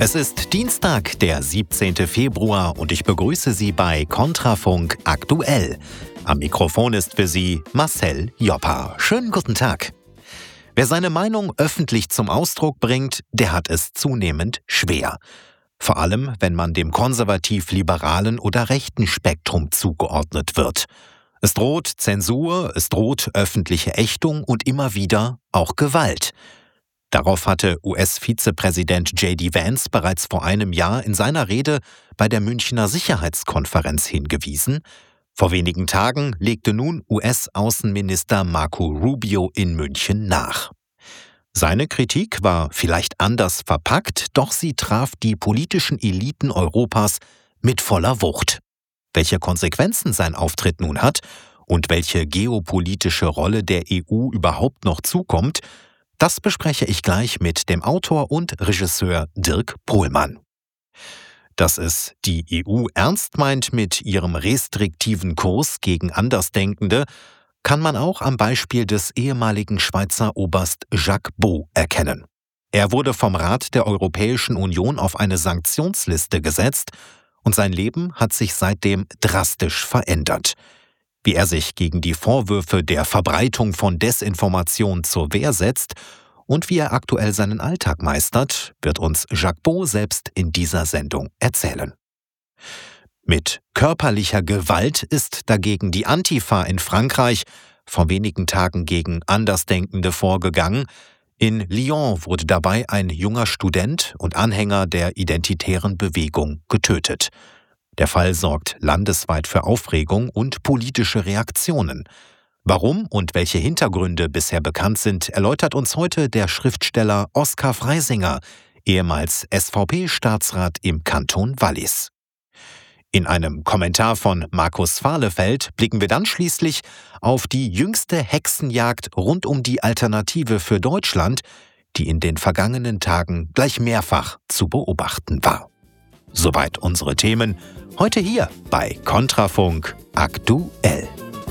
Es ist Dienstag, der 17. Februar und ich begrüße Sie bei Kontrafunk aktuell. Am Mikrofon ist für Sie Marcel Joppa. Schönen guten Tag. Wer seine Meinung öffentlich zum Ausdruck bringt, der hat es zunehmend schwer. Vor allem, wenn man dem konservativ-liberalen oder rechten Spektrum zugeordnet wird. Es droht Zensur, es droht öffentliche Ächtung und immer wieder auch Gewalt. Darauf hatte US-Vizepräsident J.D. Vance bereits vor einem Jahr in seiner Rede bei der Münchner Sicherheitskonferenz hingewiesen. Vor wenigen Tagen legte nun US-Außenminister Marco Rubio in München nach. Seine Kritik war vielleicht anders verpackt, doch sie traf die politischen Eliten Europas mit voller Wucht. Welche Konsequenzen sein Auftritt nun hat und welche geopolitische Rolle der EU überhaupt noch zukommt, das bespreche ich gleich mit dem Autor und Regisseur Dirk Pohlmann. Dass es die EU ernst meint mit ihrem restriktiven Kurs gegen Andersdenkende, kann man auch am Beispiel des ehemaligen Schweizer Oberst Jacques Beau erkennen. Er wurde vom Rat der Europäischen Union auf eine Sanktionsliste gesetzt und sein Leben hat sich seitdem drastisch verändert. Wie er sich gegen die Vorwürfe der Verbreitung von Desinformation zur Wehr setzt und wie er aktuell seinen Alltag meistert, wird uns Jacques Beau selbst in dieser Sendung erzählen. Mit körperlicher Gewalt ist dagegen die Antifa in Frankreich vor wenigen Tagen gegen Andersdenkende vorgegangen. In Lyon wurde dabei ein junger Student und Anhänger der identitären Bewegung getötet. Der Fall sorgt landesweit für Aufregung und politische Reaktionen. Warum und welche Hintergründe bisher bekannt sind, erläutert uns heute der Schriftsteller Oskar Freisinger, ehemals SVP-Staatsrat im Kanton Wallis. In einem Kommentar von Markus Fahlefeld blicken wir dann schließlich auf die jüngste Hexenjagd rund um die Alternative für Deutschland, die in den vergangenen Tagen gleich mehrfach zu beobachten war. Soweit unsere Themen, heute hier bei Kontrafunk aktuell.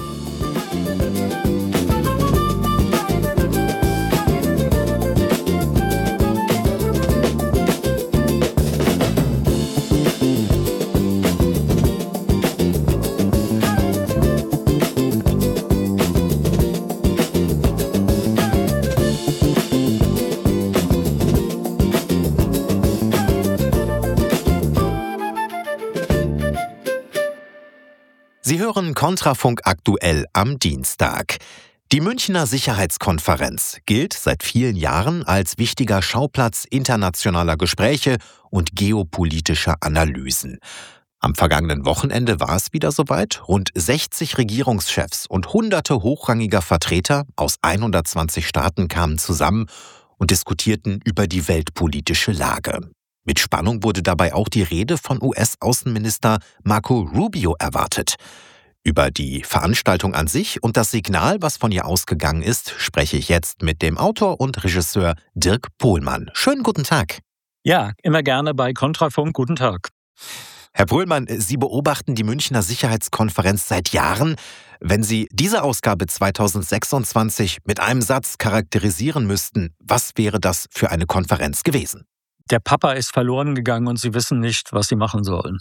Sie hören Kontrafunk aktuell am Dienstag. Die Münchner Sicherheitskonferenz gilt seit vielen Jahren als wichtiger Schauplatz internationaler Gespräche und geopolitischer Analysen. Am vergangenen Wochenende war es wieder soweit. Rund 60 Regierungschefs und hunderte hochrangiger Vertreter aus 120 Staaten kamen zusammen und diskutierten über die weltpolitische Lage. Mit Spannung wurde dabei auch die Rede von US-Außenminister Marco Rubio erwartet. Über die Veranstaltung an sich und das Signal, was von ihr ausgegangen ist, spreche ich jetzt mit dem Autor und Regisseur Dirk Pohlmann. Schönen guten Tag. Ja, immer gerne bei Kontrafunk. Guten Tag. Herr Pohlmann, Sie beobachten die Münchner Sicherheitskonferenz seit Jahren. Wenn Sie diese Ausgabe 2026 mit einem Satz charakterisieren müssten, was wäre das für eine Konferenz gewesen? Der Papa ist verloren gegangen und sie wissen nicht, was sie machen sollen.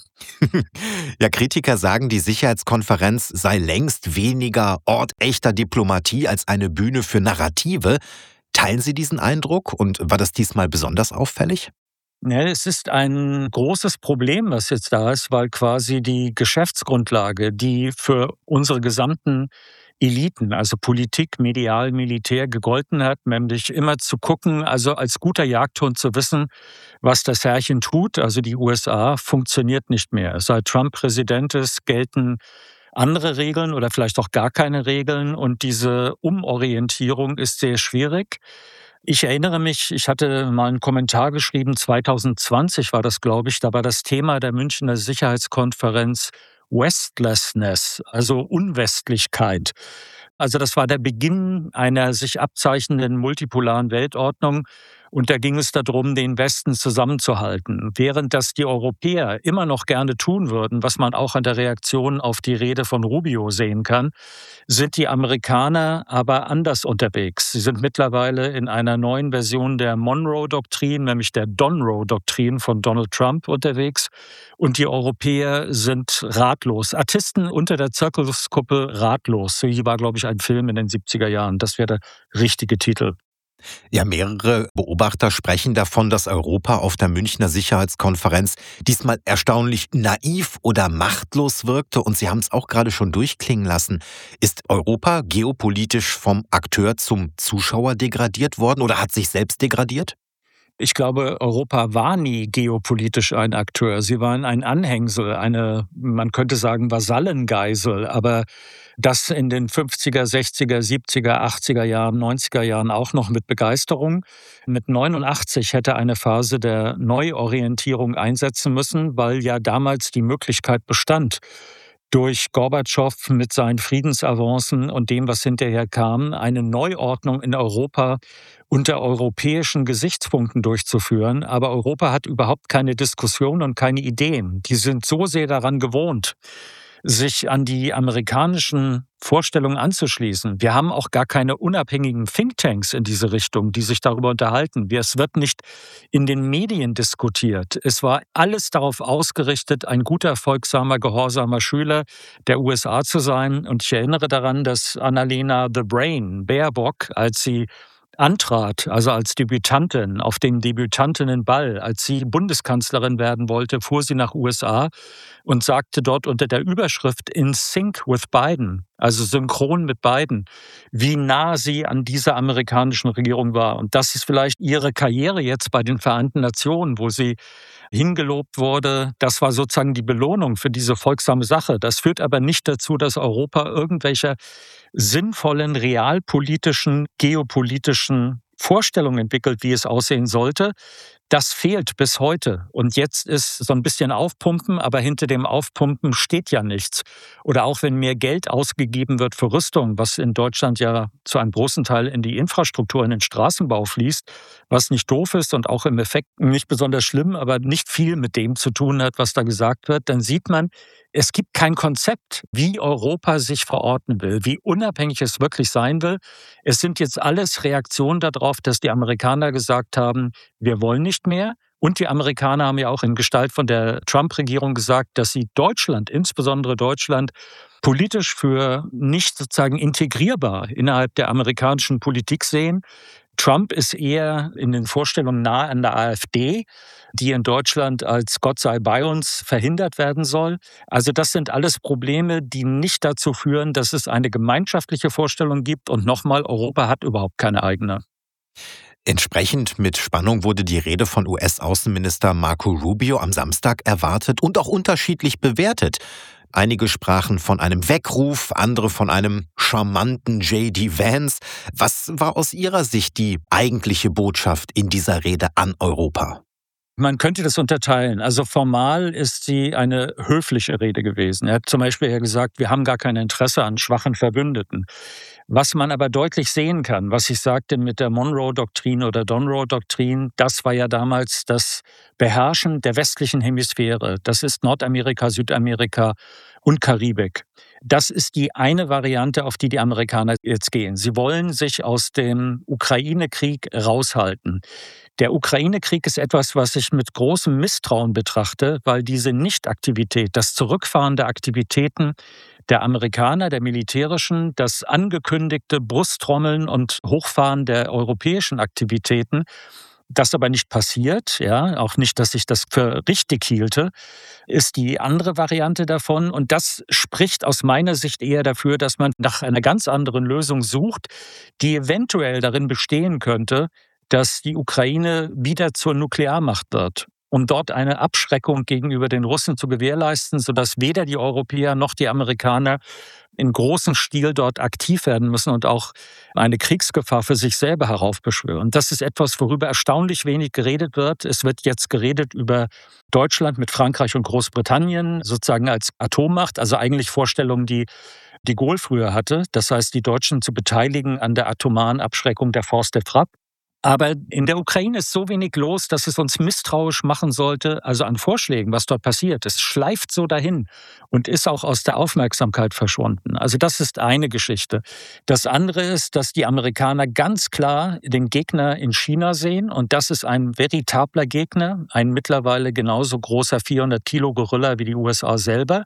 Ja, Kritiker sagen, die Sicherheitskonferenz sei längst weniger Ort echter Diplomatie als eine Bühne für Narrative. Teilen Sie diesen Eindruck und war das diesmal besonders auffällig? Ja, es ist ein großes Problem, was jetzt da ist, weil quasi die Geschäftsgrundlage, die für unsere gesamten Eliten, also Politik, Medial, Militär gegolten hat, nämlich immer zu gucken, also als guter Jagdhund zu wissen, was das Herrchen tut, also die USA, funktioniert nicht mehr. Seit Trump Präsident ist, gelten andere Regeln oder vielleicht auch gar keine Regeln und diese Umorientierung ist sehr schwierig. Ich erinnere mich, ich hatte mal einen Kommentar geschrieben, 2020 war das, glaube ich, da war das Thema der Münchner Sicherheitskonferenz Westlessness, also Unwestlichkeit. Also das war der Beginn einer sich abzeichnenden multipolaren Weltordnung. Und da ging es darum, den Westen zusammenzuhalten. Während das die Europäer immer noch gerne tun würden, was man auch an der Reaktion auf die Rede von Rubio sehen kann, sind die Amerikaner aber anders unterwegs. Sie sind mittlerweile in einer neuen Version der Monroe-Doktrin, nämlich der Donroe-Doktrin von Donald Trump unterwegs. Und die Europäer sind ratlos. Artisten unter der Zirkuskuppel ratlos. Hier war, glaube ich, ein Film in den 70er Jahren. Das wäre der richtige Titel. Ja, mehrere Beobachter sprechen davon, dass Europa auf der Münchner Sicherheitskonferenz diesmal erstaunlich naiv oder machtlos wirkte. Und Sie haben es auch gerade schon durchklingen lassen. Ist Europa geopolitisch vom Akteur zum Zuschauer degradiert worden oder hat sich selbst degradiert? Ich glaube, Europa war nie geopolitisch ein Akteur. Sie waren ein Anhängsel, man könnte sagen, Vasallengeisel. Aber das in den 50er, 60er, 70er, 80er Jahren, 90er Jahren auch noch mit Begeisterung. Mit 89 hätte eine Phase der Neuorientierung einsetzen müssen, weil ja damals die Möglichkeit bestand, durch Gorbatschow mit seinen Friedensavancen und dem, was hinterher kam, eine Neuordnung in Europa unter europäischen Gesichtspunkten durchzuführen. Aber Europa hat überhaupt keine Diskussion und keine Ideen. Die sind so sehr daran gewohnt, sich an die amerikanischen Vorstellungen anzuschließen. Wir haben auch gar keine unabhängigen Thinktanks in diese Richtung, die sich darüber unterhalten. Es wird nicht in den Medien diskutiert. Es war alles darauf ausgerichtet, ein guter, folgsamer, gehorsamer Schüler der USA zu sein. Und ich erinnere daran, dass Annalena The Brain Baerbock, als sie antrat, also als Debütantin auf dem Debütantinnenball, als sie Bundeskanzlerin werden wollte, fuhr sie nach USA und sagte dort unter der Überschrift In Sync with Biden, also synchron mit Biden, wie nah sie an dieser amerikanischen Regierung war. Und das ist vielleicht ihre Karriere jetzt bei den Vereinten Nationen, wo sie hingelobt wurde. Das war sozusagen die Belohnung für diese folgsame Sache. Das führt aber nicht dazu, dass Europa irgendwelche sinnvollen, realpolitischen, geopolitischen Vorstellungen entwickelt, wie es aussehen sollte. Das fehlt bis heute. Und jetzt ist so ein bisschen Aufpumpen, aber hinter dem Aufpumpen steht ja nichts. Oder auch wenn mehr Geld ausgegeben wird für Rüstung, was in Deutschland ja zu einem großen Teil in die Infrastruktur, in den Straßenbau fließt, was nicht doof ist und auch im Effekt nicht besonders schlimm, aber nicht viel mit dem zu tun hat, was da gesagt wird, dann sieht man, es gibt kein Konzept, wie Europa sich verorten will, wie unabhängig es wirklich sein will. Es sind jetzt alles Reaktionen darauf, dass die Amerikaner gesagt haben, wir wollen nicht mehr. Und die Amerikaner haben ja auch in Gestalt von der Trump-Regierung gesagt, dass sie Deutschland, insbesondere Deutschland, politisch für nicht sozusagen integrierbar innerhalb der amerikanischen Politik sehen. Trump ist eher in den Vorstellungen nah an der AfD, die in Deutschland als Gott sei bei uns verhindert werden soll. Also das sind alles Probleme, die nicht dazu führen, dass es eine gemeinschaftliche Vorstellung gibt. Und nochmal, Europa hat überhaupt keine eigene. Entsprechend mit Spannung wurde die Rede von US-Außenminister Marco Rubio am Samstag erwartet und auch unterschiedlich bewertet. Einige sprachen von einem Weckruf, andere von einem charmanten J.D. Vance. Was war aus Ihrer Sicht die eigentliche Botschaft in dieser Rede an Europa? Man könnte das unterteilen. Also formal ist sie eine höfliche Rede gewesen. Er hat zum Beispiel gesagt, wir haben gar kein Interesse an schwachen Verbündeten. Was man aber deutlich sehen kann, was ich sagte mit der Monroe-Doktrin oder Donroe-Doktrin, das war ja damals das Beherrschen der westlichen Hemisphäre. Das ist Nordamerika, Südamerika und Karibik. Das ist die eine Variante, auf die die Amerikaner jetzt gehen. Sie wollen sich aus dem Ukraine-Krieg raushalten. Der Ukraine-Krieg ist etwas, was ich mit großem Misstrauen betrachte, weil diese Nichtaktivität, das Zurückfahren der Aktivitäten der Amerikaner, der militärischen, das angekündigte Brusttrommeln und Hochfahren der europäischen Aktivitäten, das aber nicht passiert, ja, auch nicht, dass ich das für richtig hielte, ist die andere Variante davon. Und das spricht aus meiner Sicht eher dafür, dass man nach einer ganz anderen Lösung sucht, die eventuell darin bestehen könnte, dass die Ukraine wieder zur Nuklearmacht wird, um dort eine Abschreckung gegenüber den Russen zu gewährleisten, sodass weder die Europäer noch die Amerikaner in großem Stil dort aktiv werden müssen und auch eine Kriegsgefahr für sich selber heraufbeschwören. Das ist etwas, worüber erstaunlich wenig geredet wird. Es wird jetzt geredet über Deutschland mit Frankreich und Großbritannien sozusagen als Atommacht, also eigentlich Vorstellungen, die de Gaulle früher hatte. Das heißt, die Deutschen zu beteiligen an der atomaren Abschreckung der Force de Frappe. Aber in der Ukraine ist so wenig los, dass es uns misstrauisch machen sollte, also an Vorschlägen, was dort passiert. Es schleift so dahin und ist auch aus der Aufmerksamkeit verschwunden. Also das ist eine Geschichte. Das andere ist, dass die Amerikaner ganz klar den Gegner in China sehen und das ist ein veritabler Gegner, ein mittlerweile genauso großer 400-Kilo-Gorilla wie die USA selber.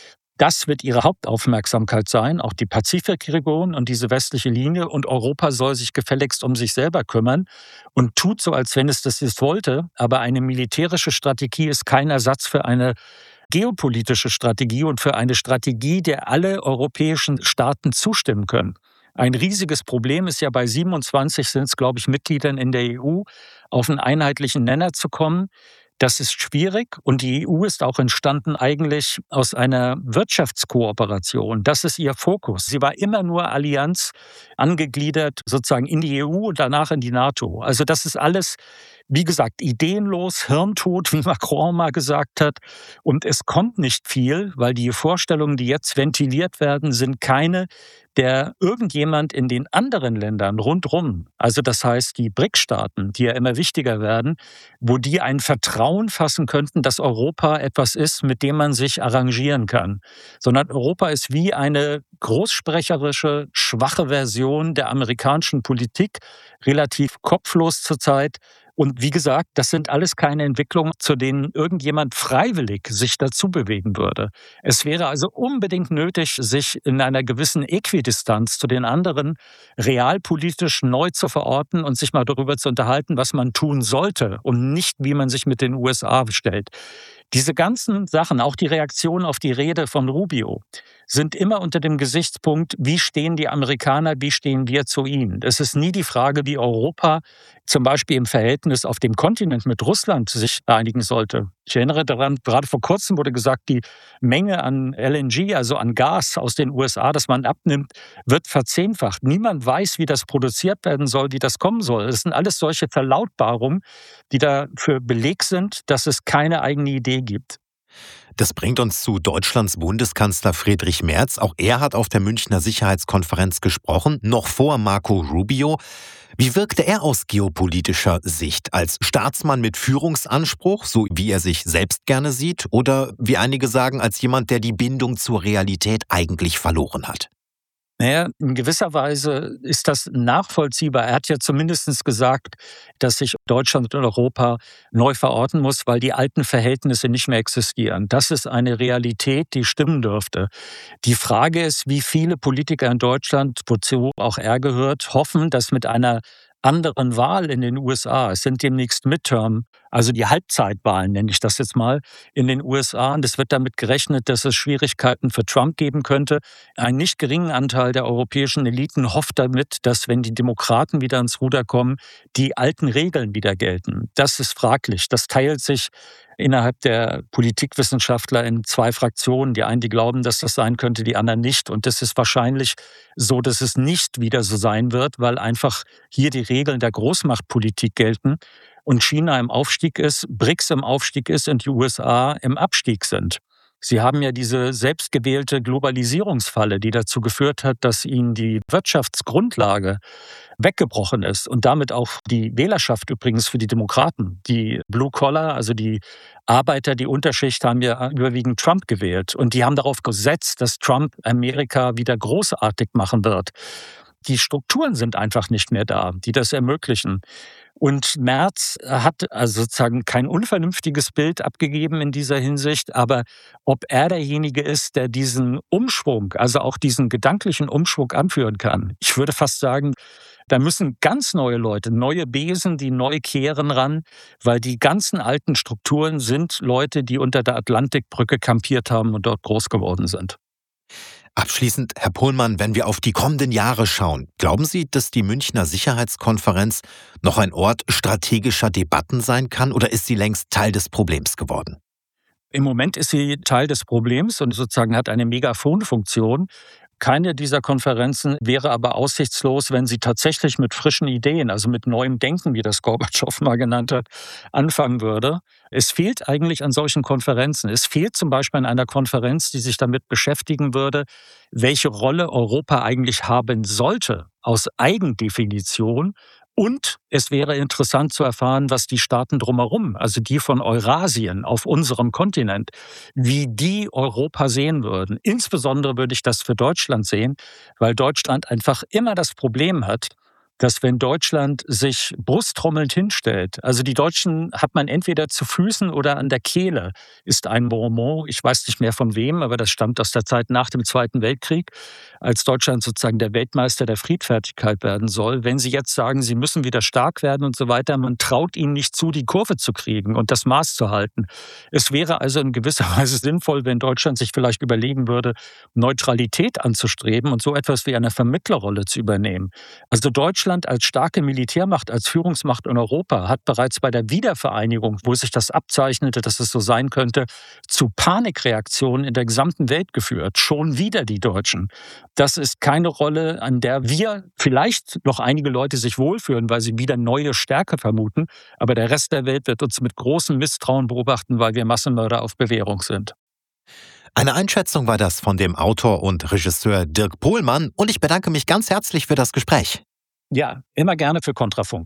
Das wird ihre Hauptaufmerksamkeit sein, auch die Pazifikregion und diese westliche Linie. Und Europa soll sich gefälligst um sich selber kümmern und tut so, als wenn es das jetzt wollte. Aber eine militärische Strategie ist kein Ersatz für eine geopolitische Strategie und für eine Strategie, der alle europäischen Staaten zustimmen können. Ein riesiges Problem ist ja, bei 27 sind es, glaube ich, Mitgliedern in der EU, auf einen einheitlichen Nenner zu kommen. Das ist schwierig und die EU ist auch entstanden eigentlich aus einer Wirtschaftskooperation. Das ist ihr Fokus. Sie war immer nur Allianz angegliedert sozusagen in die EU und danach in die NATO. Also das ist alles, wie gesagt, ideenlos, hirntot, wie Macron mal gesagt hat. Und es kommt nicht viel, weil die Vorstellungen, die jetzt ventiliert werden, sind keine, der irgendjemand in den anderen Ländern rundrum, also das heißt die BRIC-Staaten, die ja immer wichtiger werden, wo die ein Vertrauen fassen könnten, dass Europa etwas ist, mit dem man sich arrangieren kann. Sondern Europa ist wie eine großsprecherische, schwache Version der amerikanischen Politik, relativ kopflos zurzeit. Und wie gesagt, das sind alles keine Entwicklungen, zu denen irgendjemand freiwillig sich dazu bewegen würde. Es wäre also unbedingt nötig, sich in einer gewissen Äquidistanz zu den anderen realpolitisch neu zu verorten und sich mal darüber zu unterhalten, was man tun sollte und nicht, wie man sich mit den USA stellt. Diese ganzen Sachen, auch die Reaktion auf die Rede von Rubio, sind immer unter dem Gesichtspunkt, wie stehen die Amerikaner, wie stehen wir zu ihnen. Es ist nie die Frage, wie Europa zum Beispiel im Verhältnis auf dem Kontinent mit Russland sich einigen sollte. Ich erinnere daran, gerade vor kurzem wurde gesagt, die Menge an LNG, also an Gas aus den USA, das man abnimmt, wird verzehnfacht. Niemand weiß, wie das produziert werden soll, wie das kommen soll. Das sind alles solche Verlautbarungen, die dafür Beleg sind, dass es keine eigene Idee gibt. Das bringt uns zu Deutschlands Bundeskanzler Friedrich Merz. Auch er hat auf der Münchner Sicherheitskonferenz gesprochen, noch vor Marco Rubio. Wie wirkte er aus geopolitischer Sicht? Als Staatsmann mit Führungsanspruch, so wie er sich selbst gerne sieht? Oder wie einige sagen, als jemand, der die Bindung zur Realität eigentlich verloren hat? Naja, in gewisser Weise ist das nachvollziehbar. Er hat ja zumindest gesagt, dass sich Deutschland und Europa neu verorten muss, weil die alten Verhältnisse nicht mehr existieren. Das ist eine Realität, die stimmen dürfte. Die Frage ist, wie viele Politiker in Deutschland, wozu auch er gehört, hoffen, dass mit einer anderen Wahl in den USA, es sind demnächst Midterm, also die Halbzeitwahlen nenne ich das jetzt mal, in den USA. Und es wird damit gerechnet, dass es Schwierigkeiten für Trump geben könnte. Ein nicht geringen Anteil der europäischen Eliten hofft damit, dass, wenn die Demokraten wieder ins Ruder kommen, die alten Regeln wieder gelten. Das ist fraglich. Das teilt sich innerhalb der Politikwissenschaftler in zwei Fraktionen. Die einen, die glauben, dass das sein könnte, die anderen nicht. Und das ist wahrscheinlich so, dass es nicht wieder so sein wird, weil einfach hier die Regeln der Großmachtpolitik gelten und China im Aufstieg ist, BRICS im Aufstieg ist und die USA im Abstieg sind. Sie haben ja diese selbstgewählte Globalisierungsfalle, die dazu geführt hat, dass ihnen die Wirtschaftsgrundlage weggebrochen ist und damit auch die Wählerschaft übrigens für die Demokraten. Die Blue Collar, also die Arbeiter, die Unterschicht, haben ja überwiegend Trump gewählt und die haben darauf gesetzt, dass Trump Amerika wieder großartig machen wird. Die Strukturen sind einfach nicht mehr da, die das ermöglichen. Und Merz hat also sozusagen kein unvernünftiges Bild abgegeben in dieser Hinsicht, aber ob er derjenige ist, der diesen Umschwung, also auch diesen gedanklichen Umschwung anführen kann, ich würde fast sagen, da müssen ganz neue Leute, neue Besen, die neu kehren ran, weil die ganzen alten Strukturen sind Leute, die unter der Atlantikbrücke kampiert haben und dort groß geworden sind. Abschließend, Herr Pohlmann, wenn wir auf die kommenden Jahre schauen, glauben Sie, dass die Münchner Sicherheitskonferenz noch ein Ort strategischer Debatten sein kann oder ist sie längst Teil des Problems geworden? Im Moment ist sie Teil des Problems und sozusagen hat eine Megafonfunktion. Keine dieser Konferenzen wäre aber aussichtslos, wenn sie tatsächlich mit frischen Ideen, also mit neuem Denken, wie das Gorbatschow mal genannt hat, anfangen würde. Es fehlt eigentlich an solchen Konferenzen. Es fehlt zum Beispiel an einer Konferenz, die sich damit beschäftigen würde, welche Rolle Europa eigentlich haben sollte, aus Eigendefinition Und es wäre interessant zu erfahren, was die Staaten drumherum, also die von Eurasien auf unserem Kontinent, wie die Europa sehen würden. Insbesondere würde ich das für Deutschland sehen, weil Deutschland einfach immer das Problem hat, dass wenn Deutschland sich brusttrommelnd hinstellt, also die Deutschen hat man entweder zu Füßen oder an der Kehle, ist ein Bonmot, ich weiß nicht mehr von wem, aber das stammt aus der Zeit nach dem Zweiten Weltkrieg, als Deutschland sozusagen der Weltmeister der Friedfertigkeit werden soll. Wenn Sie jetzt sagen, Sie müssen wieder stark werden und so weiter, man traut Ihnen nicht zu, die Kurve zu kriegen und das Maß zu halten. Es wäre also in gewisser Weise sinnvoll, wenn Deutschland sich vielleicht überlegen würde, Neutralität anzustreben und so etwas wie eine Vermittlerrolle zu übernehmen. Also Deutschland als starke Militärmacht, als Führungsmacht in Europa hat bereits bei der Wiedervereinigung, wo sich das abzeichnete, dass es so sein könnte, zu Panikreaktionen in der gesamten Welt geführt. Schon wieder die Deutschen. Das ist keine Rolle, an der wir vielleicht noch einige Leute sich wohlfühlen, weil sie wieder neue Stärke vermuten. Aber der Rest der Welt wird uns mit großem Misstrauen beobachten, weil wir Massenmörder auf Bewährung sind. Eine Einschätzung war das von dem Autor und Regisseur Dirk Pohlmann und ich bedanke mich ganz herzlich für das Gespräch. Ja, immer gerne für Kontrafunk.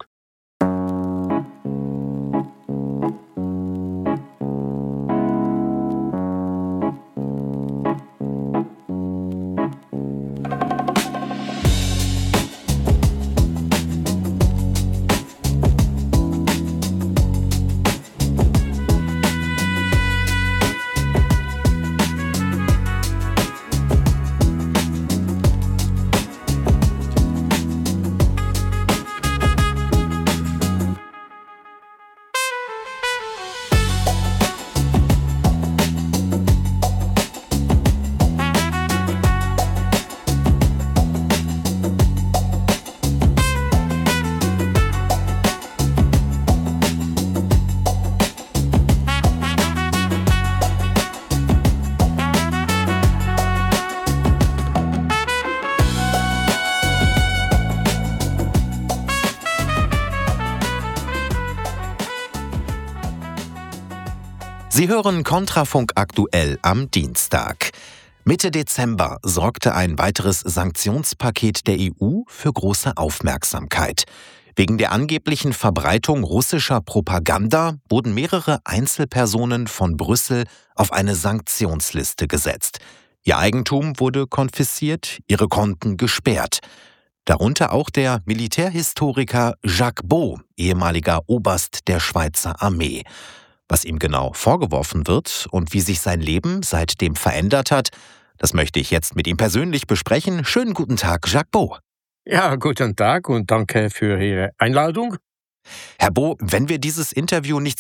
Sie hören Kontrafunk aktuell am Dienstag. Mitte Dezember sorgte ein weiteres Sanktionspaket der EU für große Aufmerksamkeit. Wegen der angeblichen Verbreitung russischer Propaganda wurden mehrere Einzelpersonen von Brüssel auf eine Sanktionsliste gesetzt. Ihr Eigentum wurde konfisziert, ihre Konten gesperrt. Darunter auch der Militärhistoriker Jacques Beau, ehemaliger Oberst der Schweizer Armee. Was ihm genau vorgeworfen wird und wie sich sein Leben seitdem verändert hat, das möchte ich jetzt mit ihm persönlich besprechen. Schönen guten Tag, Jacques Beau. Ja, guten Tag und danke für Ihre Einladung. Herr Beau, wenn wir dieses Interview nicht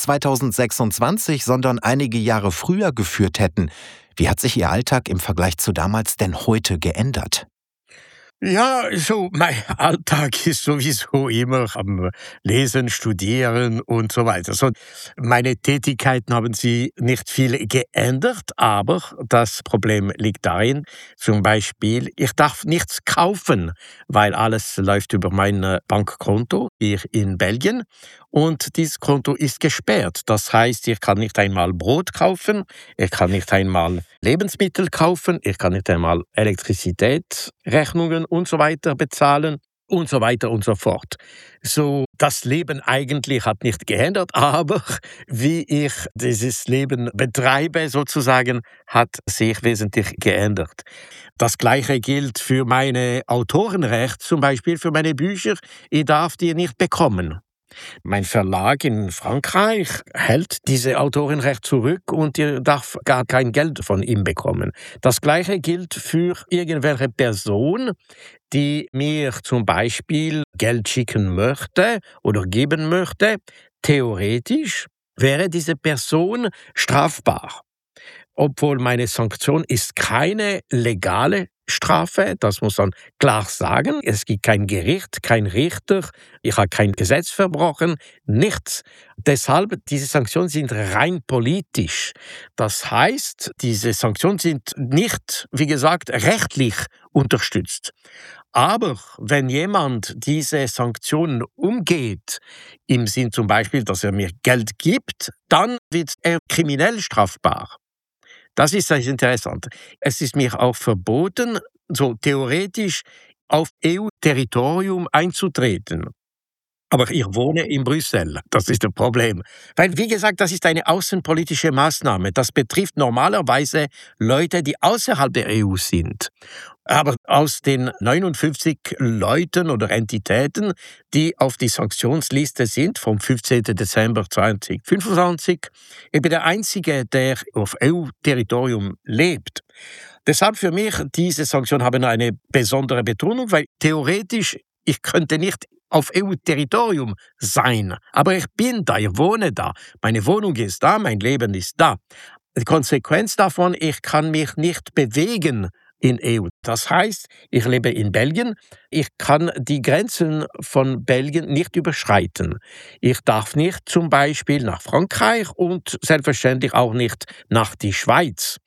2026, sondern einige Jahre früher geführt hätten, wie hat sich Ihr Alltag im Vergleich zu damals denn heute geändert? Ja, so mein Alltag ist sowieso immer am Lesen, Studieren und so weiter. So, meine Tätigkeiten haben sie nicht viel geändert, aber das Problem liegt darin, zum Beispiel, ich darf nichts kaufen, weil alles läuft über mein Bankkonto hier in Belgien und dieses Konto ist gesperrt. Das heißt, ich kann nicht einmal Brot kaufen, ich kann nicht einmal Lebensmittel kaufen, ich kann nicht einmal Elektrizitätsrechnungen und so weiter bezahlen und so weiter und so fort. So, das Leben eigentlich hat nicht geändert, aber wie ich dieses Leben betreibe sozusagen, hat sich wesentlich geändert. Das Gleiche gilt für meine Autorenrechte, zum Beispiel für meine Bücher. Ich darf die nicht bekommen. Mein Verlag in Frankreich hält diese Autorenrechte zurück und ihr darf gar kein Geld von ihm bekommen. Das Gleiche gilt für irgendwelche Person, die mir zum Beispiel Geld schicken möchte oder geben möchte. Theoretisch wäre diese Person strafbar. Obwohl meine Sanktion ist keine legale Strafe, das muss man klar sagen. Es gibt kein Gericht, kein Richter, ich habe kein Gesetz verbrochen, nichts. Deshalb, diese Sanktionen sind rein politisch. Das heißt, diese Sanktionen sind nicht, wie gesagt, rechtlich unterstützt. Aber wenn jemand diese Sanktionen umgeht, im Sinn zum Beispiel, dass er mir Geld gibt, dann wird er kriminell strafbar. Das ist das Interessante. Es ist mir auch verboten, so theoretisch auf EU-Territorium einzutreten. Aber ich wohne in Brüssel, das ist das Problem. Weil, wie gesagt, das ist eine außenpolitische Maßnahme. Das betrifft normalerweise Leute, die außerhalb der EU sind. Aber aus den 59 Leuten oder Entitäten, die auf die Sanktionsliste sind, vom 15. Dezember 2025, eben der einzige, der auf EU-Territorium lebt. Deshalb für mich, diese Sanktionen haben eine besondere Betonung, weil theoretisch ich könnte nicht auf EU-Territorium sein, aber ich bin da, ich wohne da, meine Wohnung ist da, mein Leben ist da. Die Konsequenz davon, ich kann mich nicht bewegen in EU. Das heißt, ich lebe in Belgien, ich kann die Grenzen von Belgien nicht überschreiten. Ich darf nicht zum Beispiel nach Frankreich und selbstverständlich auch nicht nach die Schweiz.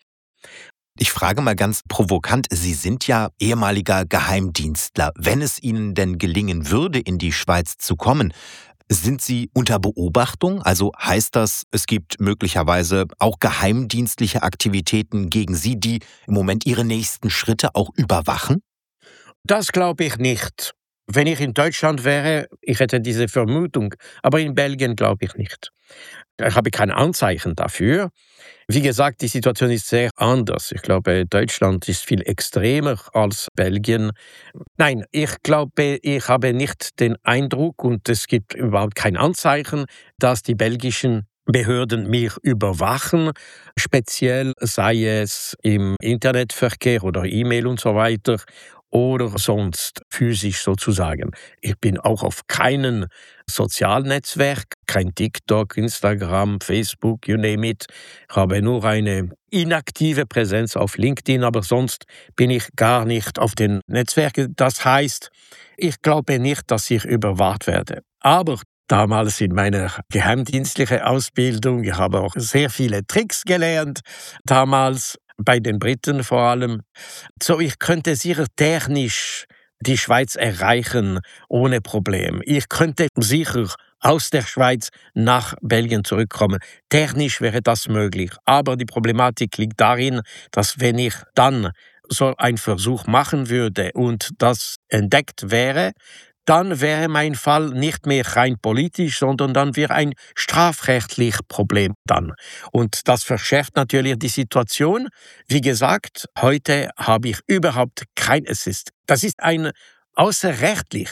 Ich frage mal ganz provokant, Sie sind ja ehemaliger Geheimdienstler. Wenn es Ihnen denn gelingen würde, in die Schweiz zu kommen, sind Sie unter Beobachtung? Also heißt das, es gibt möglicherweise auch geheimdienstliche Aktivitäten gegen Sie, die im Moment Ihre nächsten Schritte auch überwachen? Das glaube ich nicht. Wenn ich in Deutschland wäre, ich hätte diese Vermutung, aber in Belgien glaube ich nicht. Ich habe kein Anzeichen dafür. Wie gesagt, die Situation ist sehr anders. Ich glaube, Deutschland ist viel extremer als Belgien. Nein, ich glaube, ich habe nicht den Eindruck und es gibt überhaupt kein Anzeichen, dass die belgischen Behörden mich überwachen, speziell sei es im Internetverkehr oder E-Mail und so weiter oder sonst physisch sozusagen. Ich bin auch auf keinem Sozialnetzwerk, kein TikTok, Instagram, Facebook, you name it. Ich habe nur eine inaktive Präsenz auf LinkedIn, aber sonst bin ich gar nicht auf den Netzwerken. Das heißt, ich glaube nicht, dass ich überwacht werde. Aber damals in meiner geheimdienstlichen Ausbildung, ich habe auch sehr viele Tricks gelernt, damals bei den Briten vor allem. So, ich könnte sicher technisch die Schweiz erreichen ohne Problem. Ich könnte sicher aus der Schweiz nach Belgien zurückkommen. Technisch wäre das möglich. Aber die Problematik liegt darin, dass wenn ich dann so einen Versuch machen würde und das entdeckt wäre, dann wäre mein Fall nicht mehr rein politisch, sondern dann wäre ein strafrechtliches Problem dann. Und das verschärft natürlich die Situation. Wie gesagt, heute habe ich überhaupt kein Assist. Das ist ein außerrechtlich.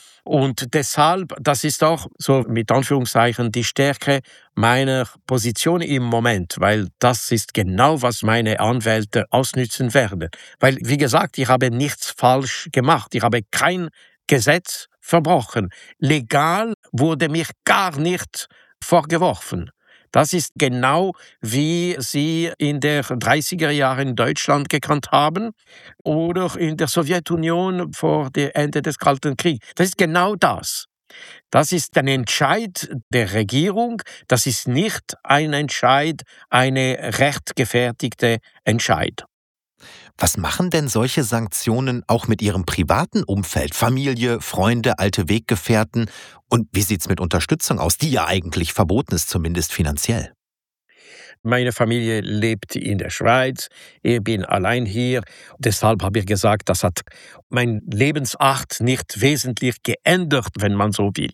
Und deshalb, das ist auch so mit Anführungszeichen die Stärke meiner Position im Moment, weil das ist genau, was meine Anwälte ausnützen werden. Weil, wie gesagt, ich habe nichts falsch gemacht. Ich habe kein Gesetz verbrochen. Legal wurde mich gar nicht vorgeworfen. Das ist genau, wie Sie in den 30er Jahren in Deutschland gekannt haben oder in der Sowjetunion vor dem Ende des Kalten Krieges. Das ist genau das. Das ist ein Entscheid der Regierung. Das ist nicht ein Entscheid, eine rechtgefertigte Entscheid. Was machen denn solche Sanktionen auch mit Ihrem privaten Umfeld? Familie, Freunde, alte Weggefährten? Und wie sieht's mit Unterstützung aus, die ja eigentlich verboten ist, zumindest finanziell? Meine Familie lebt in der Schweiz, ich bin allein hier. Deshalb habe ich gesagt, das hat meine Lebensart nicht wesentlich geändert, wenn man so will.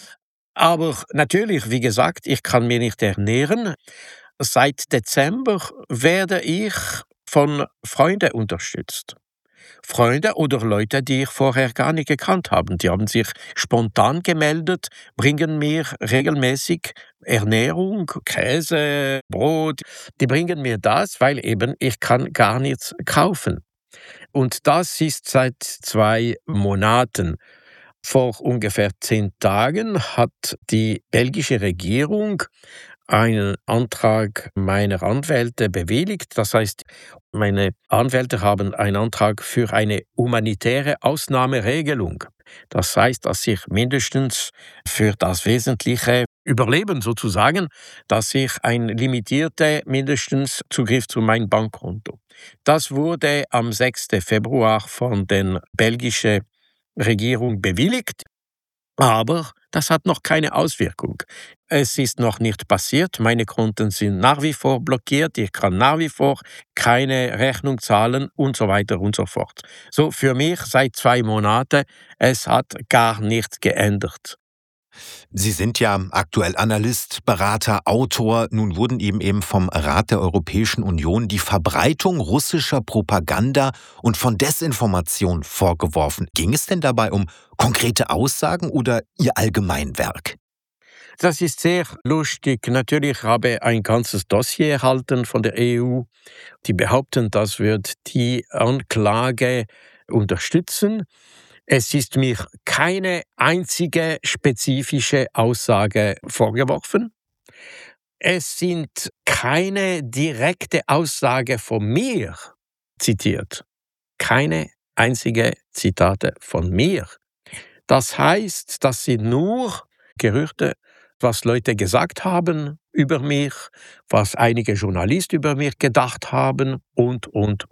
Aber natürlich, wie gesagt, ich kann mich nicht ernähren. Seit Dezember werde ich von Freunden unterstützt. Freunde oder Leute, die ich vorher gar nicht gekannt habe. Die haben sich spontan gemeldet, bringen mir regelmäßig Ernährung, Käse, Brot. Die bringen mir das, weil eben ich kann gar nichts kaufen. Und das ist seit 2 Monaten. Vor ungefähr 10 Tagen hat die belgische Regierung einen Antrag meiner Anwälte bewilligt. Das heißt, meine Anwälte haben einen Antrag für eine humanitäre Ausnahmeregelung. Das heißt, dass ich mindestens für das wesentliche Überleben sozusagen, dass ich ein limitierter mindestens Zugriff zu meinem Bankkonto. Das wurde am 6. Februar von der belgischen Regierung bewilligt. Aber das hat noch keine Auswirkung. Es ist noch nicht passiert. Meine Konten sind nach wie vor blockiert. Ich kann nach wie vor keine Rechnung zahlen und so weiter und so fort. So, für mich seit 2 Monaten, es hat gar nichts geändert. Sie sind ja aktuell Analyst, Berater, Autor. Nun wurden eben vom Rat der Europäischen Union die Verbreitung russischer Propaganda und von Desinformation vorgeworfen. Ging es denn dabei um konkrete Aussagen oder Ihr Allgemeinwerk? Das ist sehr lustig. Natürlich habe ich ein ganzes Dossier erhalten von der EU. Die behaupten, das wird die Anklage unterstützen. Es ist mir keine einzige spezifische Aussage vorgeworfen. Es sind keine direkte Aussage von mir zitiert. Keine einzige Zitate von mir. Das heißt, das sind nur Gerüchte, was Leute gesagt haben über mich, was einige Journalisten über mich gedacht haben und.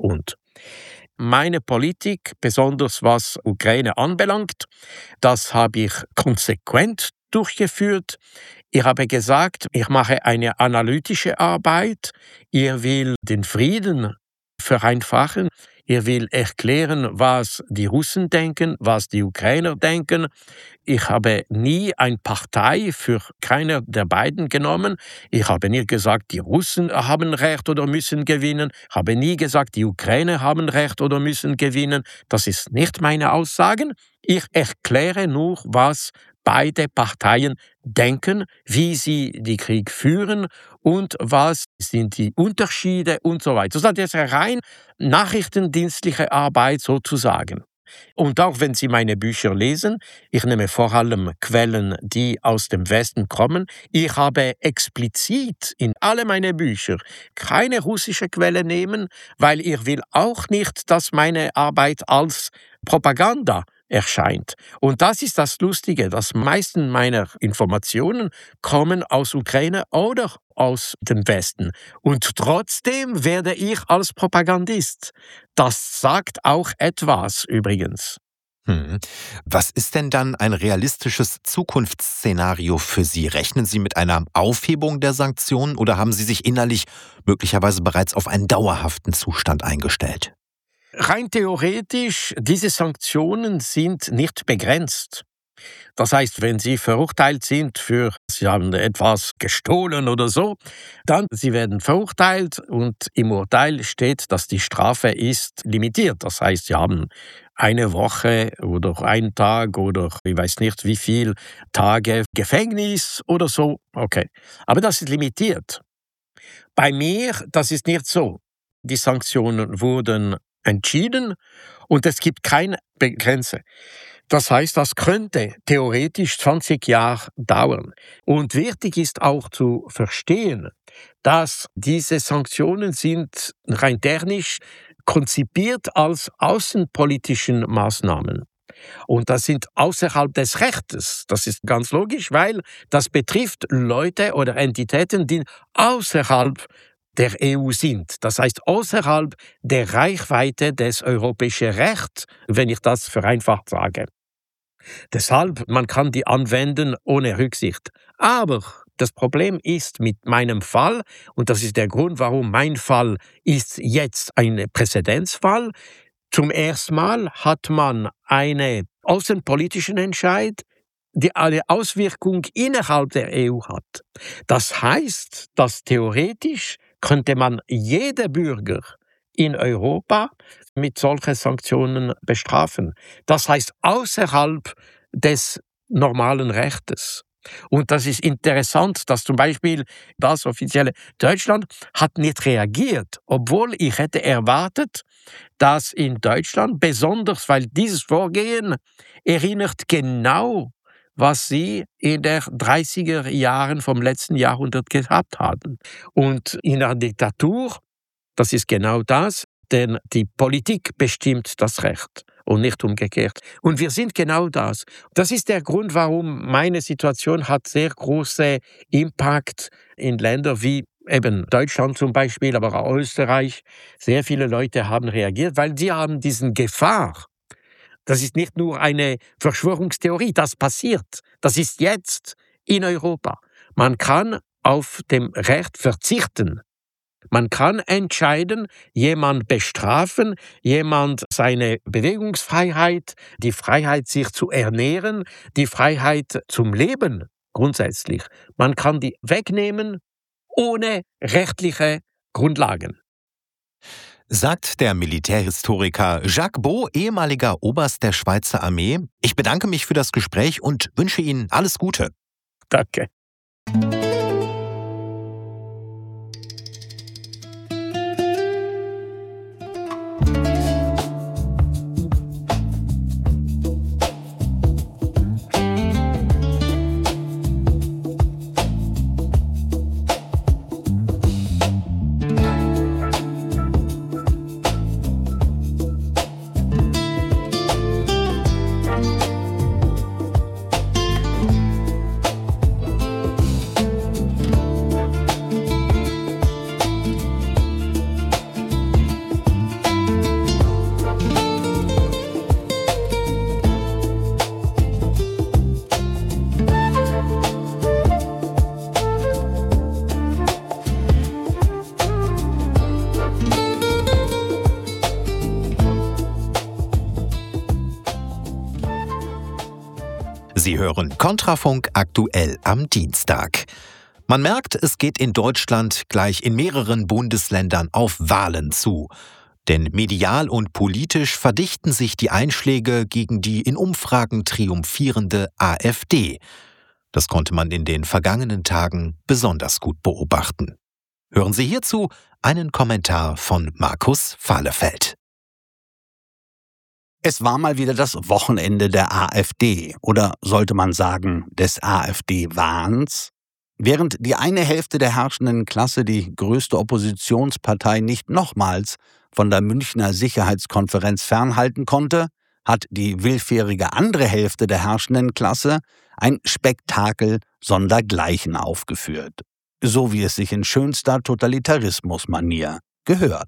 Meine Politik, besonders was Ukraine anbelangt, das habe ich konsequent durchgeführt. Ich habe gesagt, ich mache eine analytische Arbeit. Ich will den Frieden vereinfachen. Ich will erklären, was die Russen denken, was die Ukrainer denken. Ich habe nie eine Partei für keiner der beiden genommen. Ich habe nie gesagt, die Russen haben Recht oder müssen gewinnen. Ich habe nie gesagt, die Ukrainer haben Recht oder müssen gewinnen. Das ist nicht meine Aussagen. Ich erkläre nur, was beide Parteien denken, wie sie den Krieg führen und was sind die Unterschiede und so weiter. Das ist eine rein nachrichtendienstliche Arbeit sozusagen. Und auch wenn Sie meine Bücher lesen, ich nehme vor allem Quellen, die aus dem Westen kommen. Ich habe explizit in alle meine Bücher keine russische Quelle nehmen, weil ich will auch nicht, dass meine Arbeit als Propaganda erscheint. Und das ist das Lustige, dass meisten meiner Informationen kommen aus Ukraine oder aus dem Westen. Und trotzdem werde ich als Propagandist. Das sagt auch etwas übrigens. Was ist denn dann ein realistisches Zukunftsszenario für Sie? Rechnen Sie mit einer Aufhebung der Sanktionen oder haben Sie sich innerlich möglicherweise bereits auf einen dauerhaften Zustand eingestellt? Rein theoretisch, diese Sanktionen sind nicht begrenzt. Das heißt, wenn Sie verurteilt sind Sie haben etwas gestohlen oder so, dann Sie werden verurteilt und im Urteil steht, dass die Strafe ist limitiert. Das heißt, Sie haben eine Woche oder einen Tag oder ich weiß nicht wie viele Tage Gefängnis oder so. Okay, aber das ist limitiert. Bei mir, das ist nicht so. Die Sanktionen wurden entschieden und es gibt keine Grenze. Das heißt, das könnte theoretisch 20 Jahre dauern. Und wichtig ist auch zu verstehen, dass diese Sanktionen sind rein technisch konzipiert als außenpolitischen Maßnahmen. Und das sind außerhalb des Rechtes. Das ist ganz logisch, weil das betrifft Leute oder Entitäten, die außerhalb der EU sind. Das heißt, außerhalb der Reichweite des europäischen Rechts, wenn ich das vereinfacht sage. Deshalb, man kann die anwenden ohne Rücksicht. Aber das Problem ist mit meinem Fall, und das ist der Grund, warum mein Fall ist jetzt ein Präzedenzfall. Zum ersten Mal hat man einen außenpolitischen Entscheid, die eine Auswirkung innerhalb der EU hat. Das heißt, dass theoretisch könnte man jeden Bürger in Europa mit solchen Sanktionen bestrafen. Das heißt außerhalb des normalen Rechtes. Und das ist interessant, dass zum Beispiel das offizielle Deutschland hat nicht reagiert, obwohl ich hätte erwartet, dass in Deutschland, besonders weil dieses Vorgehen erinnert genau, was sie in den 30er Jahren vom letzten Jahrhundert gehabt haben. Und in der Diktatur, das ist genau das, denn die Politik bestimmt das Recht und nicht umgekehrt. Und wir sind genau das. Das ist der Grund, warum meine Situation hat sehr großen Impact in Ländern wie eben Deutschland zum Beispiel, aber auch Österreich. Sehr viele Leute haben reagiert, weil sie haben diesen Gefahr. Das ist nicht nur eine Verschwörungstheorie, das passiert. Das ist jetzt in Europa. Man kann auf dem Recht verzichten. Man kann entscheiden, jemand bestrafen, jemand seine Bewegungsfreiheit, die Freiheit, sich zu ernähren, die Freiheit zum Leben grundsätzlich. Man kann die wegnehmen ohne rechtliche Grundlagen. Sagt der Militärhistoriker Jacques Beau, ehemaliger Oberst der Schweizer Armee. Ich bedanke mich für das Gespräch und wünsche Ihnen alles Gute. Danke. Sie hören Kontrafunk aktuell am Dienstag. Man merkt, es geht in Deutschland gleich in mehreren Bundesländern auf Wahlen zu. Denn medial und politisch verdichten sich die Einschläge gegen die in Umfragen triumphierende AfD. Das konnte man in den vergangenen Tagen besonders gut beobachten. Hören Sie hierzu einen Kommentar von Markus Fahlefeld. Es war mal wieder das Wochenende der AfD, oder sollte man sagen, des AfD-Wahns. Während die eine Hälfte der herrschenden Klasse die größte Oppositionspartei nicht nochmals von der Münchner Sicherheitskonferenz fernhalten konnte, hat die willfährige andere Hälfte der herrschenden Klasse ein Spektakel sondergleichen aufgeführt. So wie es sich in schönster Totalitarismus-Manier gehört.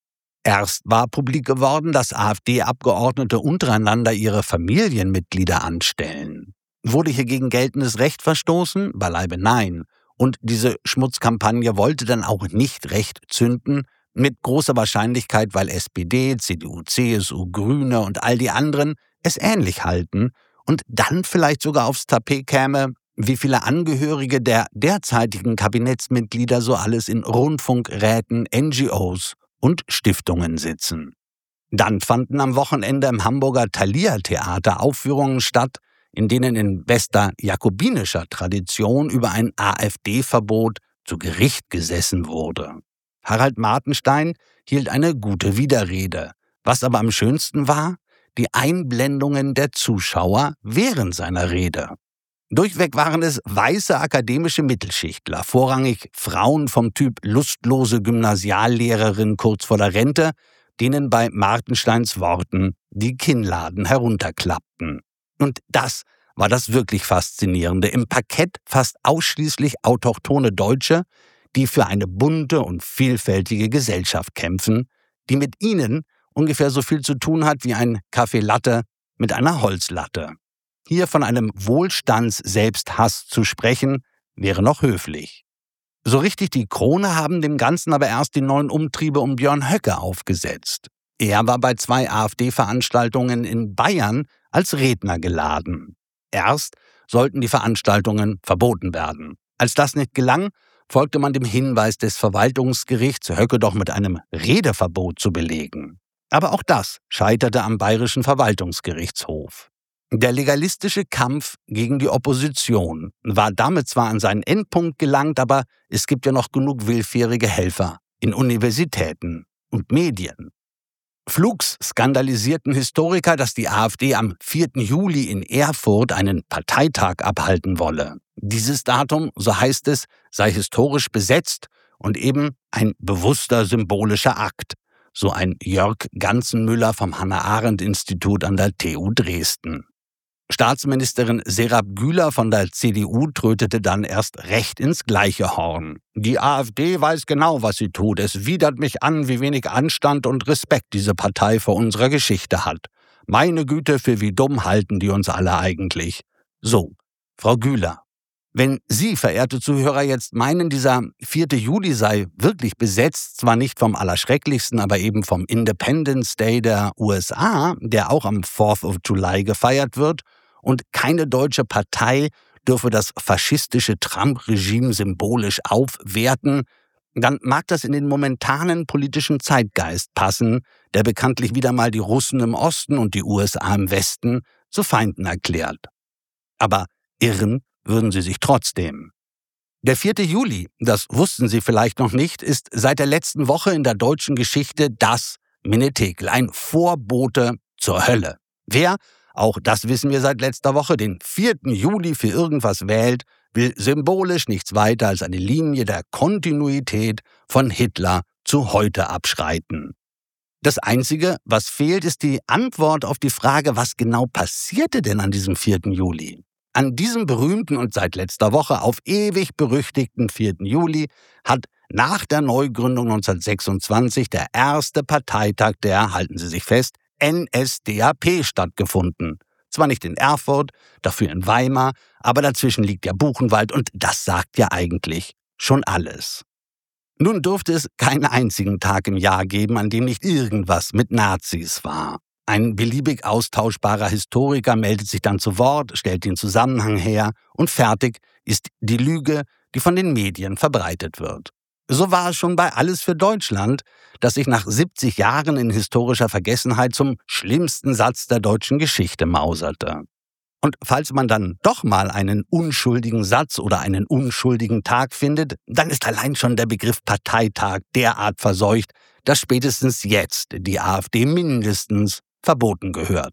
Erst war publik geworden, dass AfD-Abgeordnete untereinander ihre Familienmitglieder anstellen. Wurde hier gegen geltendes Recht verstoßen? Beileibe nein. Und diese Schmutzkampagne wollte dann auch nicht recht zünden, mit großer Wahrscheinlichkeit, weil SPD, CDU, CSU, Grüne und all die anderen es ähnlich halten und dann vielleicht sogar aufs Tapet käme, wie viele Angehörige der derzeitigen Kabinettsmitglieder so alles in Rundfunkräten, NGOs und Stiftungen sitzen. Dann fanden am Wochenende im Hamburger Thalia-Theater Aufführungen statt, in denen in bester jakobinischer Tradition über ein AfD-Verbot zu Gericht gesessen wurde. Harald Martenstein hielt eine gute Widerrede. Was aber am schönsten war, die Einblendungen der Zuschauer während seiner Rede. Durchweg waren es weiße akademische Mittelschichtler, vorrangig Frauen vom Typ lustlose Gymnasiallehrerin kurz vor der Rente, denen bei Martensteins Worten die Kinnladen herunterklappten. Und das war das wirklich Faszinierende. Im Parkett fast ausschließlich autochthone Deutsche, die für eine bunte und vielfältige Gesellschaft kämpfen, die mit ihnen ungefähr so viel zu tun hat wie ein Kaffee Latte mit einer Holzlatte. Hier von einem Wohlstands-Selbsthass zu sprechen, wäre noch höflich. So richtig die Krone haben dem Ganzen aber erst die neuen Umtriebe um Björn Höcke aufgesetzt. Er war bei 2 AfD-Veranstaltungen in Bayern als Redner geladen. Erst sollten die Veranstaltungen verboten werden. Als das nicht gelang, folgte man dem Hinweis des Verwaltungsgerichts, Höcke doch mit einem Redeverbot zu belegen. Aber auch das scheiterte am Bayerischen Verwaltungsgerichtshof. Der legalistische Kampf gegen die Opposition war damit zwar an seinen Endpunkt gelangt, aber es gibt ja noch genug willfährige Helfer in Universitäten und Medien. Flugs skandalisierten Historiker, dass die AfD am 4. Juli in Erfurt einen Parteitag abhalten wolle. Dieses Datum, so heißt es, sei historisch besetzt und eben ein bewusster symbolischer Akt, so ein Jörg Ganzenmüller vom Hannah-Arendt-Institut an der TU Dresden. Staatsministerin Serap Güler von der CDU trötete dann erst recht ins gleiche Horn. Die AfD weiß genau, was sie tut. Es widert mich an, wie wenig Anstand und Respekt diese Partei vor unserer Geschichte hat. Meine Güte, für wie dumm halten die uns alle eigentlich. So, Frau Güler, Wenn Sie, verehrte Zuhörer, jetzt meinen, dieser 4. Juli sei wirklich besetzt, zwar nicht vom Allerschrecklichsten, aber eben vom Independence Day der USA, der auch am 4th of July gefeiert wird, und keine deutsche Partei dürfe das faschistische Trump-Regime symbolisch aufwerten, dann mag das in den momentanen politischen Zeitgeist passen, der bekanntlich wieder mal die Russen im Osten und die USA im Westen zu Feinden erklärt. Aber irren würden Sie sich trotzdem. Der 4. Juli, das wussten Sie vielleicht noch nicht, ist seit der letzten Woche in der deutschen Geschichte das Menetekel, ein Vorbote zur Hölle. Wer, auch das wissen wir seit letzter Woche, den 4. Juli für irgendwas wählt, will symbolisch nichts weiter als eine Linie der Kontinuität von Hitler zu heute abschreiten. Das Einzige, was fehlt, ist die Antwort auf die Frage, was genau passierte denn an diesem 4. Juli? An diesem berühmten und seit letzter Woche auf ewig berüchtigten 4. Juli hat nach der Neugründung 1926 der erste Parteitag der, halten Sie sich fest, NSDAP stattgefunden. Zwar nicht in Erfurt, dafür in Weimar, aber dazwischen liegt ja Buchenwald und das sagt ja eigentlich schon alles. Nun dürfte es keinen einzigen Tag im Jahr geben, an dem nicht irgendwas mit Nazis war. Ein beliebig austauschbarer Historiker meldet sich dann zu Wort, stellt den Zusammenhang her und fertig ist die Lüge, die von den Medien verbreitet wird. So war es schon bei Alles für Deutschland, das sich nach 70 Jahren in historischer Vergessenheit zum schlimmsten Satz der deutschen Geschichte mauserte. Und falls man dann doch mal einen unschuldigen Satz oder einen unschuldigen Tag findet, dann ist allein schon der Begriff Parteitag derart verseucht, dass spätestens jetzt die AfD mindestens verboten gehört.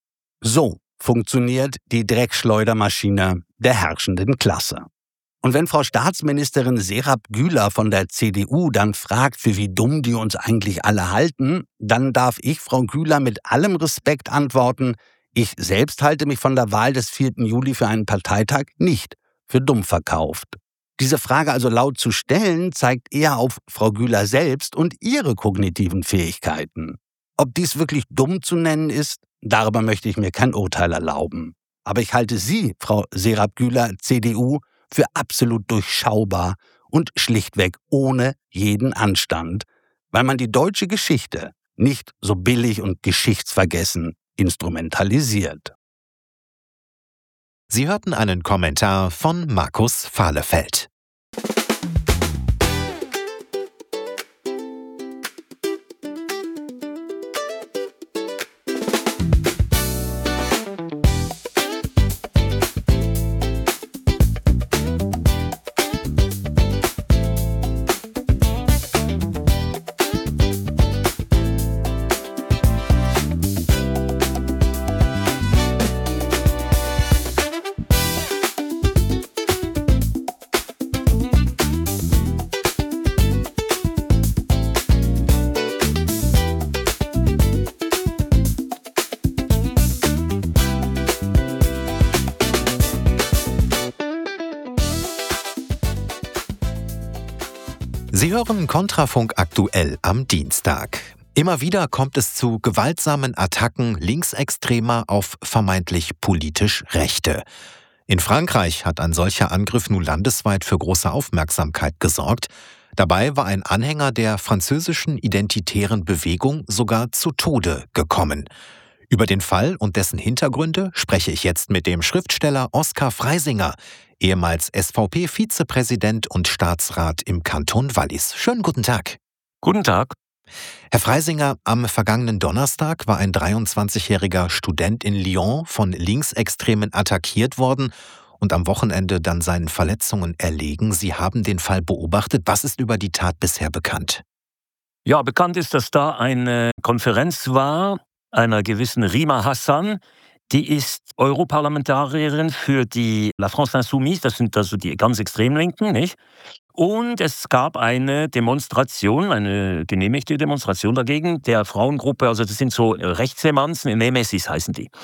So funktioniert die Dreckschleudermaschine der herrschenden Klasse. Und wenn Frau Staatsministerin Serap Güler von der CDU dann fragt, für wie dumm die uns eigentlich alle halten, dann darf ich Frau Güler mit allem Respekt antworten, ich selbst halte mich von der Wahl des 4. Juli für einen Parteitag nicht für dumm verkauft. Diese Frage also laut zu stellen, zeigt eher auf Frau Güler selbst und ihre kognitiven Fähigkeiten. Ob dies wirklich dumm zu nennen ist, darüber möchte ich mir kein Urteil erlauben. Aber ich halte Sie, Frau Serap Güler, CDU, für absolut durchschaubar und schlichtweg ohne jeden Anstand, weil man die deutsche Geschichte nicht so billig und geschichtsvergessen instrumentalisiert. Sie hörten einen Kommentar von Markus Fahlefeld. Sie hören Kontrafunk aktuell am Dienstag. Immer wieder kommt es zu gewaltsamen Attacken Linksextremer auf vermeintlich politisch Rechte. In Frankreich hat ein solcher Angriff nun landesweit für große Aufmerksamkeit gesorgt. Dabei war ein Anhänger der französischen identitären Bewegung sogar zu Tode gekommen. Über den Fall und dessen Hintergründe spreche ich jetzt mit dem Schriftsteller Oskar Freisinger, ehemals SVP-Vizepräsident und Staatsrat im Kanton Wallis. Schönen guten Tag. Guten Tag. Herr Freisinger, am vergangenen Donnerstag war ein 23-jähriger Student in Lyon von Linksextremen attackiert worden und am Wochenende dann seinen Verletzungen erlegen. Sie haben den Fall beobachtet. Was ist über die Tat bisher bekannt? Ja, bekannt ist, dass da eine Konferenz war einer gewissen Rima Hassan. Die ist Europarlamentarierin für die La France Insoumise, das sind also die ganz Extremlinken, nicht? Und es gab eine Demonstration, eine genehmigte Demonstration dagegen der Frauengruppe, also das sind so Rechtsemanzen, Nemesis heißen die.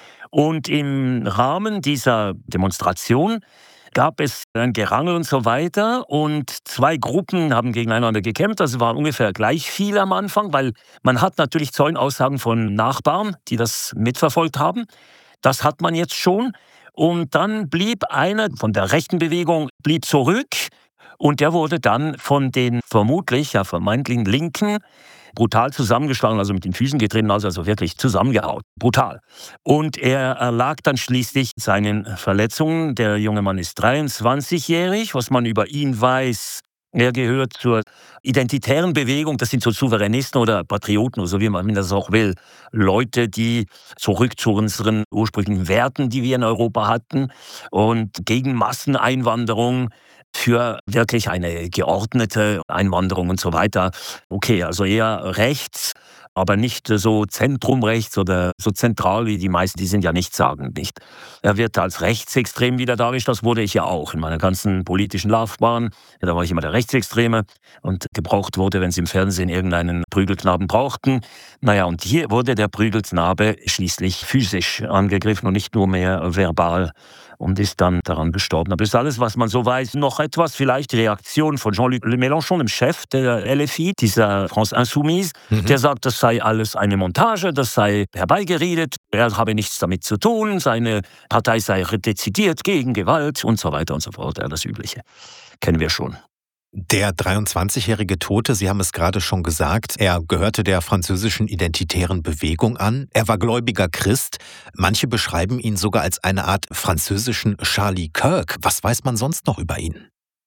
Und im Rahmen dieser Demonstration gab es ein Gerangel und so weiter und zwei Gruppen haben gegeneinander gekämpft, also waren ungefähr gleich viele am Anfang, weil man hat natürlich Zeugenaussagen von Nachbarn, die das mitverfolgt haben. Das hat man jetzt schon. Und dann blieb einer von der rechten Bewegung zurück und der wurde dann von den vermutlich, ja vermeintlichen Linken brutal zusammengeschlagen, also mit den Füßen getreten, also wirklich zusammengehauen. Brutal. Und er erlag dann schließlich seinen Verletzungen. Der junge Mann ist 23-jährig. Was man über ihn weiß, er gehört zur identitären Bewegung. Das sind so Souveränisten oder Patrioten, oder so wie man das auch will. Leute, die zurück zu unseren ursprünglichen Werten, die wir in Europa hatten, und gegen Masseneinwanderung, für wirklich eine geordnete Einwanderung und so weiter. Okay, also eher rechts, aber nicht so zentrumrechts oder so zentral wie die meisten, die sind ja nichtssagend, nicht. Er wird als rechtsextrem wieder dargestellt, das wurde ich ja auch in meiner ganzen politischen Laufbahn. Ja, da war ich immer der Rechtsextreme und gebraucht wurde, wenn sie im Fernsehen irgendeinen Prügelknaben brauchten. Naja, und hier wurde der Prügelknabe schließlich physisch angegriffen und nicht nur mehr verbal und ist dann daran gestorben. Aber das ist alles, was man so weiß. Noch etwas, vielleicht die Reaktion von Jean-Luc Mélenchon, dem Chef der LFI, dieser France Insoumise, der sagt, das sei alles eine Montage, das sei herbeigeredet, er habe nichts damit zu tun, seine Partei sei dezidiert gegen Gewalt und so weiter und so fort. Ja, das Übliche kennen wir schon. Der 23-jährige Tote, Sie haben es gerade schon gesagt, er gehörte der französischen identitären Bewegung an. Er war gläubiger Christ. Manche beschreiben ihn sogar als eine Art französischen Charlie Kirk. Was weiß man sonst noch über ihn?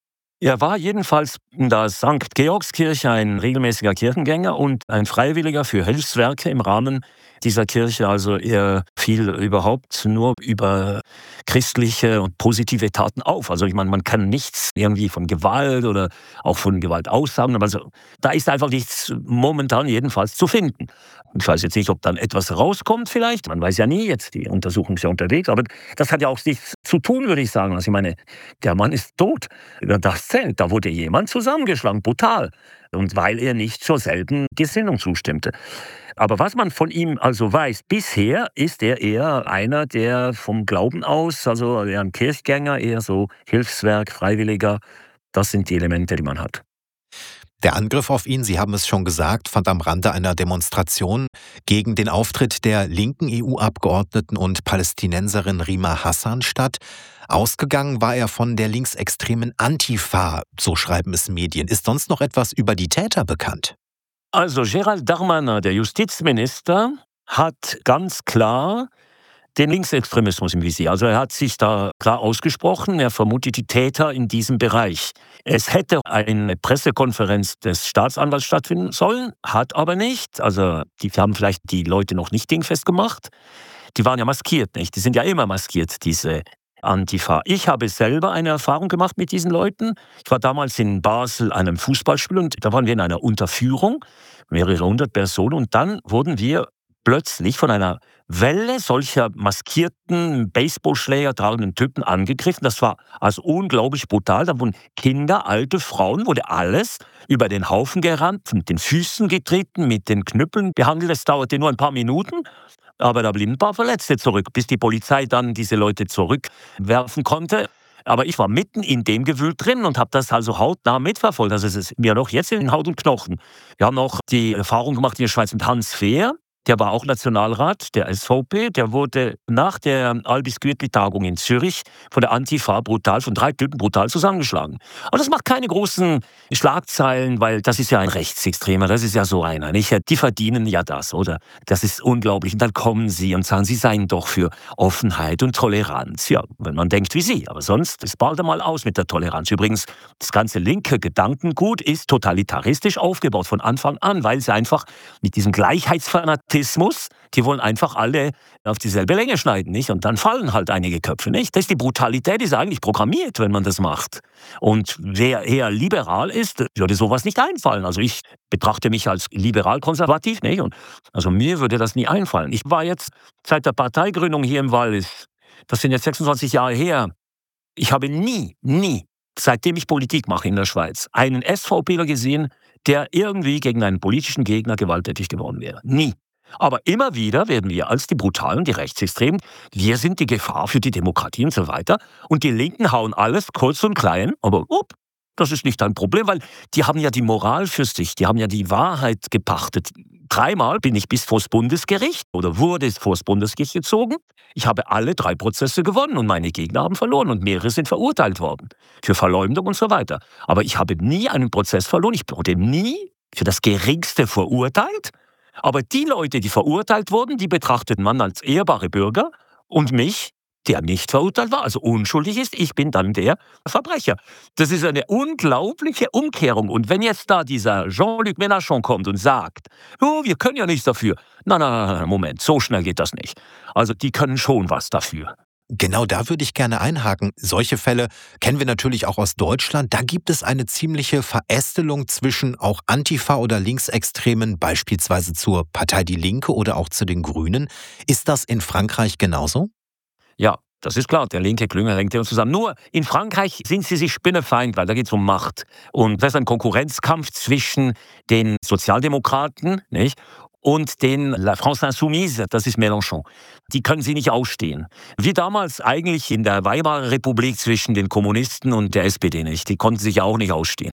Er war jedenfalls in der St. Georgskirche ein regelmäßiger Kirchengänger und ein Freiwilliger für Hilfswerke im Rahmen dieser Kirche. Also er fiel überhaupt nur über christliche und positive Taten auf. Also ich meine, man kann nichts irgendwie von Gewalt oder auch von Gewalt aussagen. Also da ist einfach nichts momentan jedenfalls zu finden. Ich weiß jetzt nicht, ob dann etwas rauskommt vielleicht. Man weiß ja nie, jetzt die Untersuchung ist ja unterwegs. Aber das hat ja auch nichts zu tun, würde ich sagen. Also ich meine, der Mann ist tot. Das zählt. Da wurde jemand zusammengeschlagen, brutal. Und weil er nicht zur selben Gesinnung zustimmte. Aber was man von ihm also weiß, bisher ist er eher einer, der vom Glauben aus, also eher ein Kirchgänger, eher so Hilfswerk, Freiwilliger. Das sind die Elemente, die man hat. Der Angriff auf ihn, Sie haben es schon gesagt, fand am Rande einer Demonstration gegen den Auftritt der linken EU-Abgeordneten und Palästinenserin Rima Hassan statt. Ausgegangen war er von der linksextremen Antifa, so schreiben es Medien. Ist sonst noch etwas über die Täter bekannt? Also Gérald Darmanin, der Justizminister, hat ganz klar den Linksextremismus im Visier. Also er hat sich da klar ausgesprochen, er vermutet die Täter in diesem Bereich. Es hätte eine Pressekonferenz des Staatsanwalts stattfinden sollen, hat aber nicht. Also die haben vielleicht die Leute noch nicht dingfest gemacht. Die waren ja maskiert, nicht? Die sind ja immer maskiert, diese Antifa. Ich habe selber eine Erfahrung gemacht mit diesen Leuten. Ich war damals in Basel an einem Fußballspiel und da waren wir in einer Unterführung, mehrere hundert Personen, und dann wurden wir plötzlich von einer Welle solcher maskierten, Baseballschläger tragenden Typen angegriffen. Das war also unglaublich brutal. Da wurden Kinder, alte Frauen, wurde alles über den Haufen gerannt, mit den Füßen getreten, mit den Knüppeln behandelt. Es dauerte nur ein paar Minuten, aber da blieben ein paar Verletzte zurück, bis die Polizei dann diese Leute zurückwerfen konnte. Aber ich war mitten in dem Gewühl drin und habe das also hautnah mitverfolgt. Also es ist mir noch jetzt in Haut und Knochen. Wir haben auch die Erfahrung gemacht in der Schweiz mit Hans Fehr. Der war auch Nationalrat der SVP. Der wurde nach der Albis-Gütli-Tagung in Zürich von der Antifa von 3 Typen brutal zusammengeschlagen. Aber das macht keine großen Schlagzeilen, weil das ist ja ein Rechtsextremer, das ist ja so einer, nicht? Die verdienen ja das, oder? Das ist unglaublich. Und dann kommen sie und sagen, sie seien doch für Offenheit und Toleranz. Ja, wenn man denkt wie sie. Aber sonst ist bald einmal aus mit der Toleranz. Übrigens, das ganze linke Gedankengut ist totalitaristisch aufgebaut von Anfang an, weil sie einfach mit diesem Gleichheitsfanatismus, die wollen einfach alle auf dieselbe Länge schneiden, nicht? Und dann fallen halt einige Köpfe, nicht? Das ist die Brutalität, die ist eigentlich programmiert, wenn man das macht. Und wer eher liberal ist, würde sowas nicht einfallen. Also ich betrachte mich als liberal-konservativ, nicht? Und also mir würde das nie einfallen. Ich war jetzt seit der Parteigründung hier im Wallis, das sind jetzt 26 Jahre her, ich habe nie, seitdem ich Politik mache in der Schweiz, einen SVPler gesehen, der irgendwie gegen einen politischen Gegner gewalttätig geworden wäre. Nie. Aber immer wieder werden wir als die Brutalen, die Rechtsextremen, wir sind die Gefahr für die Demokratie und so weiter. Und die Linken hauen alles kurz und klein, aber das ist nicht ein Problem, weil die haben ja die Moral für sich, die haben ja die Wahrheit gepachtet. 3-mal bin ich bis vors Bundesgericht oder wurde vors Bundesgericht gezogen. Ich habe alle 3 Prozesse gewonnen und meine Gegner haben verloren und mehrere sind verurteilt worden für Verleumdung und so weiter. Aber ich habe nie einen Prozess verloren. Ich wurde nie für das Geringste verurteilt. Aber die Leute, die verurteilt wurden, die betrachteten man als ehrbare Bürger und mich, der nicht verurteilt war, also unschuldig ist, ich bin dann der Verbrecher. Das ist eine unglaubliche Umkehrung. Und wenn jetzt da dieser Jean-Luc Mélenchon kommt und sagt, oh, wir können ja nichts dafür. Nein, Moment, so schnell geht das nicht. Also die können schon was dafür. Genau da würde ich gerne einhaken. Solche Fälle kennen wir natürlich auch aus Deutschland. Da gibt es eine ziemliche Verästelung zwischen auch Antifa oder Linksextremen, beispielsweise zur Partei Die Linke oder auch zu den Grünen. Ist das in Frankreich genauso? Ja, das ist klar, der linke Klüngel hängt ja zusammen. Nur in Frankreich sind sie sich spinnefeind, weil da geht es um Macht. Und das ist ein Konkurrenzkampf zwischen den Sozialdemokraten, nicht, und den La France Insoumise, das ist Mélenchon. Die können sie nicht ausstehen. Wie damals eigentlich in der Weimarer Republik zwischen den Kommunisten und der SPD nicht. Die konnten sich ja auch nicht ausstehen.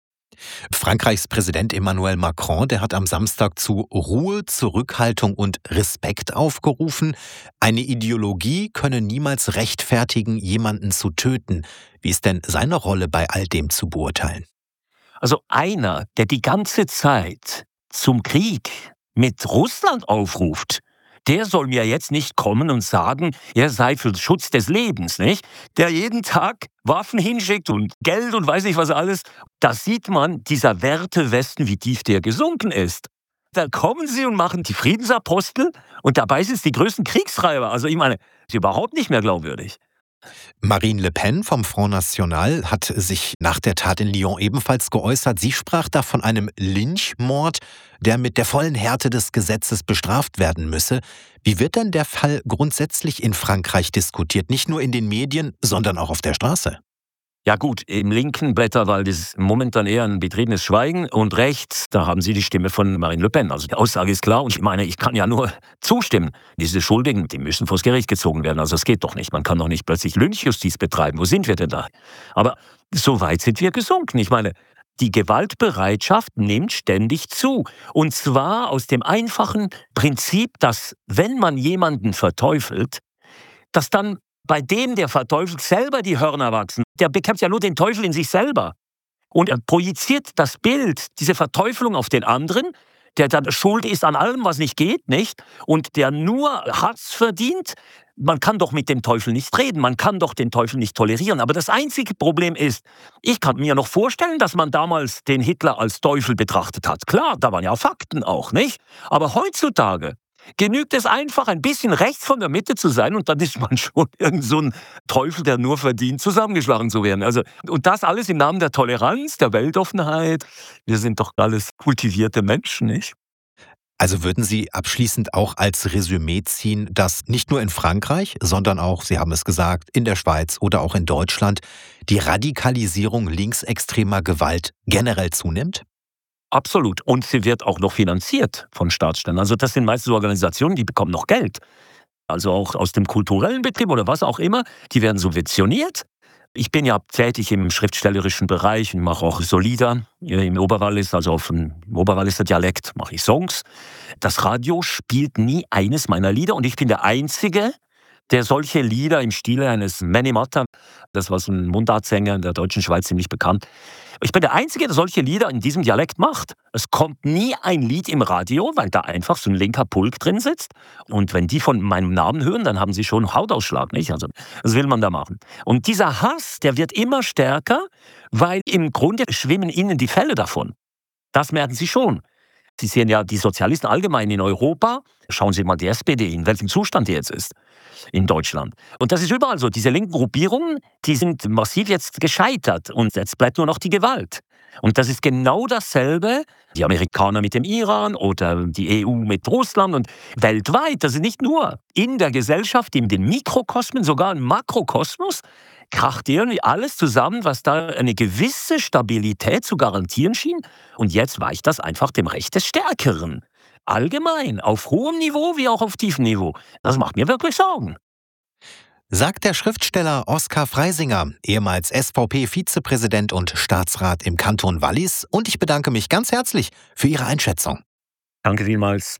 Frankreichs Präsident Emmanuel Macron, der hat am Samstag zu Ruhe, Zurückhaltung und Respekt aufgerufen. Eine Ideologie könne niemals rechtfertigen, jemanden zu töten. Wie ist denn seine Rolle bei all dem zu beurteilen? Also einer, der die ganze Zeit zum Krieg mit Russland aufruft, der soll mir jetzt nicht kommen und sagen, er sei für den Schutz des Lebens, nicht? Der jeden Tag Waffen hinschickt und Geld und weiß nicht was alles. Da sieht man, dieser Wertewesten, wie tief der gesunken ist. Da kommen sie und machen die Friedensapostel und dabei sind es die größten Kriegstreiber. Also ich meine, ist überhaupt nicht mehr glaubwürdig. Marine Le Pen vom Front National hat sich nach der Tat in Lyon ebenfalls geäußert. Sie sprach da von einem Lynchmord, der mit der vollen Härte des Gesetzes bestraft werden müsse. Wie wird denn der Fall grundsätzlich in Frankreich diskutiert? Nicht nur in den Medien, sondern auch auf der Straße. Ja gut, im linken Blätterwald ist momentan eher ein betriebenes Schweigen und rechts, da haben Sie die Stimme von Marine Le Pen. Also die Aussage ist klar und ich meine, ich kann ja nur zustimmen. Diese Schuldigen, die müssen vors Gericht gezogen werden. Also es geht doch nicht. Man kann doch nicht plötzlich Lynchjustiz betreiben. Wo sind wir denn da? Aber so weit sind wir gesunken. Ich meine, die Gewaltbereitschaft nimmt ständig zu. Und zwar aus dem einfachen Prinzip, dass wenn man jemanden verteufelt, dass dann bei dem, der verteufelt, selber die Hörner wachsen. Der bekämpft ja nur den Teufel in sich selber. Und er projiziert das Bild, diese Verteufelung auf den anderen, der dann schuld ist an allem, was nicht geht, nicht? Und der nur Hass verdient. Man kann doch mit dem Teufel nicht reden, man kann doch den Teufel nicht tolerieren. Aber das einzige Problem ist, ich kann mir noch vorstellen, dass man damals den Hitler als Teufel betrachtet hat. Klar, da waren ja Fakten auch, nicht? Aber heutzutage genügt es einfach, ein bisschen rechts von der Mitte zu sein und dann ist man schon irgend so ein Teufel, der nur verdient, zusammengeschlagen zu werden. Also, und das alles im Namen der Toleranz, der Weltoffenheit. Wir sind doch alles kultivierte Menschen, nicht? Also würden Sie abschließend auch als Resümee ziehen, dass nicht nur in Frankreich, sondern auch, Sie haben es gesagt, in der Schweiz oder auch in Deutschland die Radikalisierung linksextremer Gewalt generell zunimmt? Absolut. Und sie wird auch noch finanziert von Staatsstellen. Also das sind meistens Organisationen, die bekommen noch Geld. Also auch aus dem kulturellen Betrieb oder was auch immer. Die werden subventioniert. Ich bin ja tätig im schriftstellerischen Bereich und mache auch so Lieder im Oberwallis, also auf dem Oberwalliser Dialekt mache ich Songs. Das Radio spielt nie eines meiner Lieder und ich bin der Einzige, der solche Lieder im Stile eines Manny Matta, das war so ein Mundartsänger in der deutschen Schweiz ziemlich bekannt. Ich bin der Einzige, der solche Lieder in diesem Dialekt macht. Es kommt nie ein Lied im Radio, weil da einfach so ein linker Pulk drin sitzt. Und wenn die von meinem Namen hören, dann haben sie schon Hautausschlag, nicht? Also, was will man da machen? Und dieser Hass, der wird immer stärker, weil im Grunde schwimmen ihnen die Fälle davon. Das merken sie schon. Sie sehen ja die Sozialisten allgemein in Europa. Schauen Sie mal die SPD, in welchem Zustand die jetzt ist in Deutschland. Und das ist überall so. Diese linken Gruppierungen, die sind massiv jetzt gescheitert. Und jetzt bleibt nur noch die Gewalt. Und das ist genau dasselbe, die Amerikaner mit dem Iran oder die EU mit Russland und weltweit. Das ist nicht nur in der Gesellschaft, in den Mikrokosmen, sogar im Makrokosmos, kracht irgendwie alles zusammen, was da eine gewisse Stabilität zu garantieren schien. Und jetzt weicht das einfach dem Recht des Stärkeren. Allgemein, auf hohem Niveau wie auch auf tiefem Niveau. Das macht mir wirklich Sorgen. Sagt der Schriftsteller Oskar Freisinger, ehemals SVP-Vizepräsident und Staatsrat im Kanton Wallis. Und ich bedanke mich ganz herzlich für Ihre Einschätzung. Danke vielmals.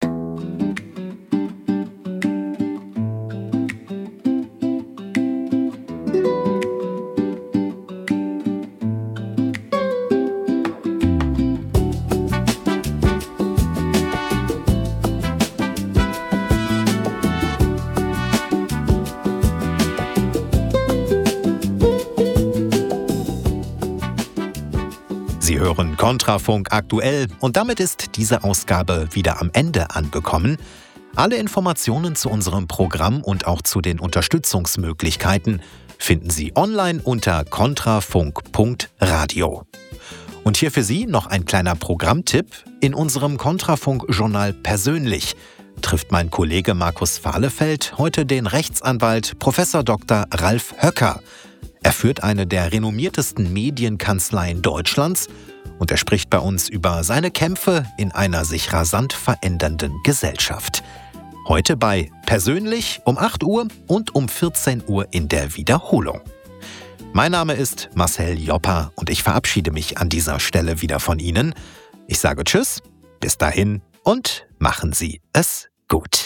Sie hören Kontrafunk aktuell und damit ist diese Ausgabe wieder am Ende angekommen. Alle Informationen zu unserem Programm und auch zu den Unterstützungsmöglichkeiten finden Sie online unter kontrafunk.radio. Und hier für Sie noch ein kleiner Programmtipp. In unserem Kontrafunk-Journal Persönlich trifft mein Kollege Markus Fahlefeld heute den Rechtsanwalt Prof. Dr. Ralf Höcker. Er führt eine der renommiertesten Medienkanzleien Deutschlands und er spricht bei uns über seine Kämpfe in einer sich rasant verändernden Gesellschaft. Heute bei Persönlich um 8 Uhr und um 14 Uhr in der Wiederholung. Mein Name ist Marcel Joppa und ich verabschiede mich an dieser Stelle wieder von Ihnen. Ich sage Tschüss, bis dahin und machen Sie es gut.